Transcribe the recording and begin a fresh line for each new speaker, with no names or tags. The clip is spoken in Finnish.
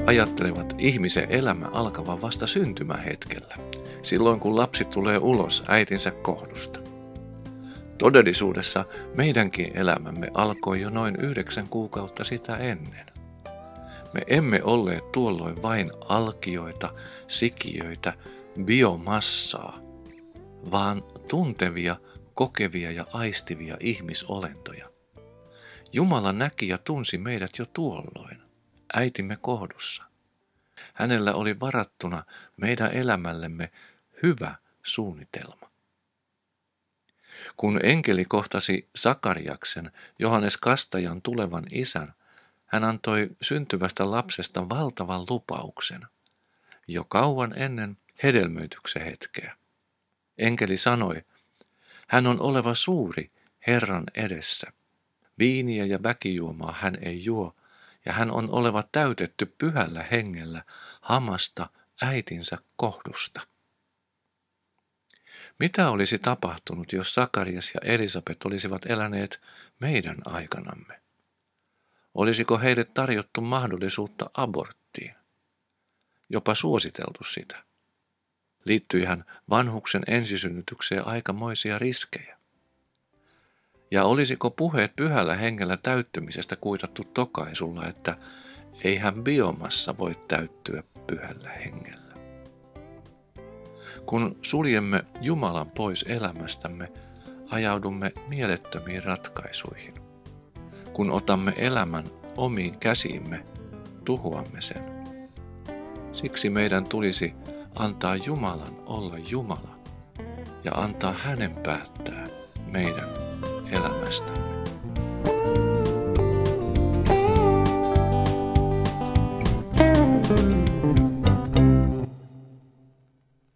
ajattelevat ihmisen elämä alkavan vasta syntymähetkellä, silloin kun lapsi tulee ulos äitinsä kohdusta. Todellisuudessa meidänkin elämämme alkoi jo noin 9 kuukautta sitä ennen. Me emme olleet tuolloin vain alkioita, sikiöitä, biomassaa, vaan tuntevia, kokevia ja aistivia ihmisolentoja. Jumala näki ja tunsi meidät jo tuolloin, äitimme kohdussa. Hänellä oli varattuna meidän elämällemme hyvä suunnitelma. Kun enkeli kohtasi Sakariaksen, Johannes Kastajan tulevan isän, hän antoi syntyvästä lapsesta valtavan lupauksen, jo kauan ennen hedelmöityksen hetkeä. Enkeli sanoi, hän on oleva suuri Herran edessä. Viiniä ja väkijuomaa hän ei juo, ja hän on oleva täytetty pyhällä hengellä hamasta äitinsä kohdusta. Mitä olisi tapahtunut, jos Sakarias ja Elisabet olisivat eläneet meidän aikanamme? Olisiko heille tarjottu mahdollisuutta aborttiin? Jopa suositeltu sitä. Liittyihän vanhuksen ensisynnytykseen aikamoisia riskejä. Ja olisiko puheet pyhällä hengellä täyttymisestä kuitattu tokaisulla, että eihän biomassa voi täyttyä pyhällä hengellä? Kun suljemme Jumalan pois elämästämme, ajaudumme mielettömiin ratkaisuihin. Kun otamme elämän omiin käsiimme, tuhoamme sen. Siksi meidän tulisi antaa Jumalan olla Jumala ja antaa hänen päättää meidän elämästämme.